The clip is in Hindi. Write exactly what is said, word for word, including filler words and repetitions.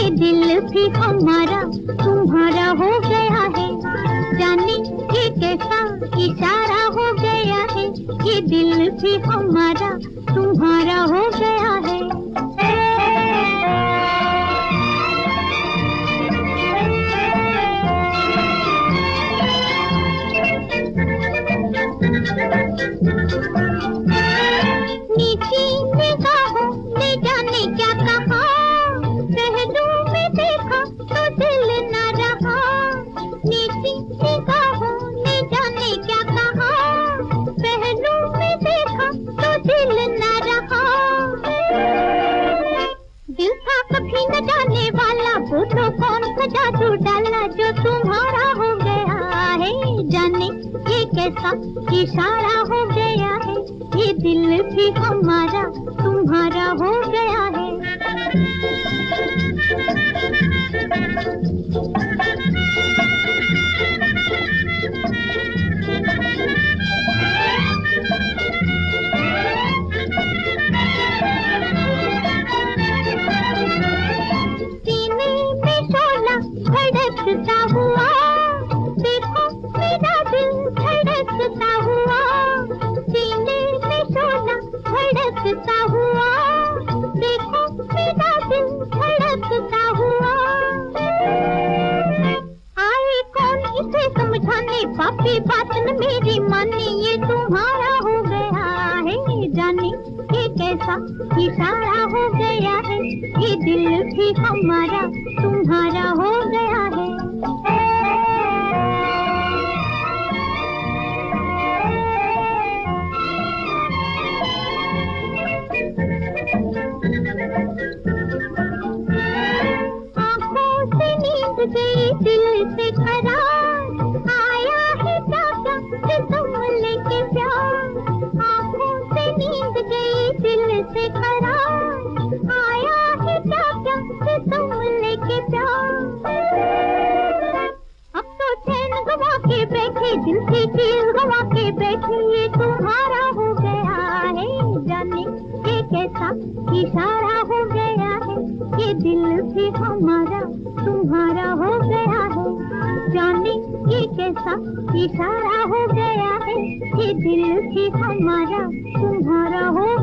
ये दिल भी हमारा तुम्हारा हो गया है। जाने ये कैसा इशारा हो गया है, ये दिल भी हमारा तुम्हारा हो गया है। नीची निगाहों ने जाने क्या कहा, पहलू में देखा तो दिल न रहा। नीची निगाहों ने जाने क्या कहा, पहलू में देखा तो दिल न रहा। दिल था कभी न जाने वाला, वो तो कौन सा जादू डाला जो तुम्हारा हो गया है। जाने ये कैसा इशारा हो गया है, ये दिल भी हमारा तुम्हारा हो गया है। सीने में शोला धड़कता हुआ, देखो मेरा दिल धड़कता हुआ। सीने में शोला धड़कता हुआ, देखो मेरा दिल धड़कता हुआ। आए कौन इसे समझाने, पापी बात न मेरी माने, ये तुम्हारा हो गया है। जाने ये कैसा इशारा हो गया है, ये दिल भी हमारा तुम्हारा हो गया है। गई दिल से करार, आया है जागा तुम लेके प्यार। आँखों से नींद गई दिल से करार, आया है जागा तुम लेके प्यार। अब तो चैन गवा के बैठे, दिल की चीज गवा के बैठे, ये तुम्हारा हो गया है। जाने ये कैसा इशारा हो गया है, ये दिल भी हमारा तुम्हारा हो गया है। जाने ये कैसा इशारा हो गया है, ये दिल भी हमारा तुम्हारा हो